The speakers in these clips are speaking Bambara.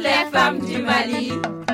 les femmes du Mali.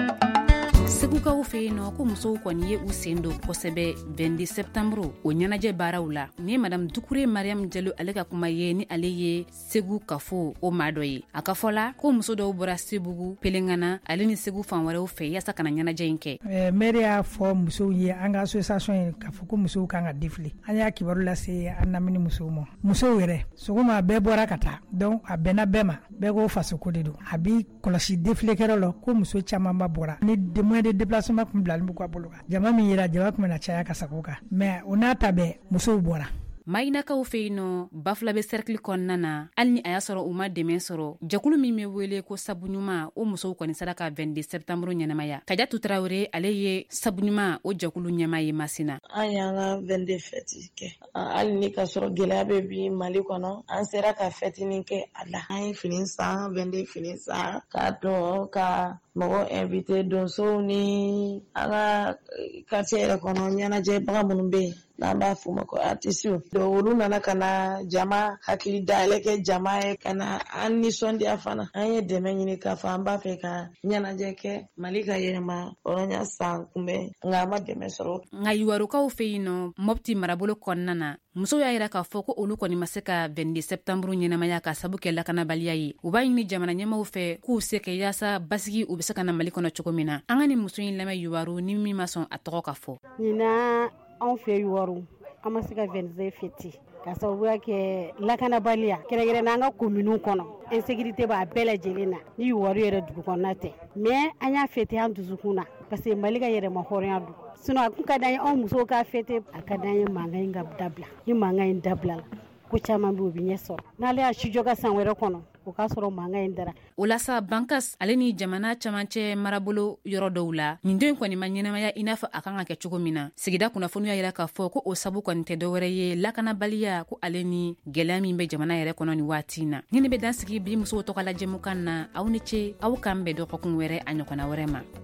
Segukaw fe no ko musow kɔni ye u sendo kosɛbɛ 22 septembre o ɲɛnajɛ baaraw la ni madame Dukure Mariam Diallo ale ka kuma ye ni ale ye Segu kafo o maa dɔ ye a ka fɔla ko muso dɔw bɔra Sebugu Pelengana ale ni Segu fan wɛrɛw fɛ yasa kana ɲɛnajɛ in kɛ maire y'a fɔ musow ye an ka association ye ka fɔ ko musow kan ka défiler an y'a kibaru lase an lamini musow ma musow yɛrɛ sogoma bɛɛ bɔra ka taa donc a bɛnna bɛɛ ma bɛɛ ko faso ko de don a bi kɔlɔsi défiler kɛrɛ la ko muso caman ba bɔra ni moyen de déplacement kun bilalen b'u ka bolo kan jama min yera jama kun na caya ka sago kan mais o n'a ta bɛɛ musow bɔra Maïnakaw fe no bafla be cercle kɔnɔna na hali ni a y'a sɔrɔ u ma dɛmɛ sɔrɔ jakulu min bɛ wele ko sabuɲuma o musow kɔni sera ka 22 septembre ɲɛnamaya Kadiatu Traoré ale ye sabuɲuma o jakulu ɲɛma ye Masina an y'an ka 22 fête kɛ hali ni ka sɔrɔ gɛlɛya bɛ bi Mali kɔnɔ an sera ka fêtinin kɛ a la an ye fini san 22 fini san ka dɔn ka mɔgɔ invité donsow ni an ka quartier yɛrɛ kɔnɔ ɲɛnajɛbaga minnu bɛ yen n'an b'a f'u ma ko artisiw olu nana ka na jama hakili dayɛlɛ kɛ jama ye ka na an nisɔndiya fana an ye dɛmɛ ɲini k'a fɔ an b'a fɛ ka ɲɛnajɛ kɛ Mali ka yɛlɛma hɔrɔnya san kunbɛn nka an ma dɛmɛ sɔrɔ nka Yiwarukaw fe yen nɔ Mopti marabolo kɔnɔna na musow y'a yira k'a fɔ ko olu kɔni ma se ka 22 septembre ɲɛnamaya ka sabu kɛ lakanabaliya ye u b'a ɲini jamana ɲɛmaw fɛ k'u se kɛ yaasa basigi u bɛ se ka na Mali kɔnɔ cogo min na an ka ni muso in lamɛn Yiwaru ni min ma sɔn a tɔgɔ ka fɔ ɲina anw fɛ Yiwaru an ma se ka 22 fêter ka sababuya kɛ lakanabaliya kɛrɛnkɛrɛn n'an ka commune kɔnɔ insécurité b'a bɛɛ lajɛlen na ni Yiwaru yɛrɛ dugu kɔnɔna tɛ mais an y'a fêter an dusukun na parce que Mali ka yɛrɛma hɔrɔnya don sinon a kun ka d'an ye anw musow ka fêter a ka d'an ye mankan in ka dabila ni mankan in dabila la ko caman bɛ u bɛ ɲɛ sɔrɔ n'ale y'a sujɔ ka san wɛrɛ kɔnɔ o k'a sɔrɔ mankan in dara o la sa Bankas ale ni jamana camancɛ marabolo yɔrɔ dɔw la nin den kɔni ma ɲɛnamaya i n'a fɔ a kan ka kɛ cogo min na sigida kunnafoni y'a yira k'a fɔ ko o sabu kɔni tɛ dɔwɛrɛ ye lakanabaliya ko ale ni gɛlɛya min bɛ jamana yɛrɛ kɔnɔ nin waati in na ni ne bɛ dan sigi bi musow tɔgɔ la jɛmukan na aw ni ce aw k'an bɛn dɔgɔkun wɛrɛ a ɲɔgɔnna wɛrɛ ma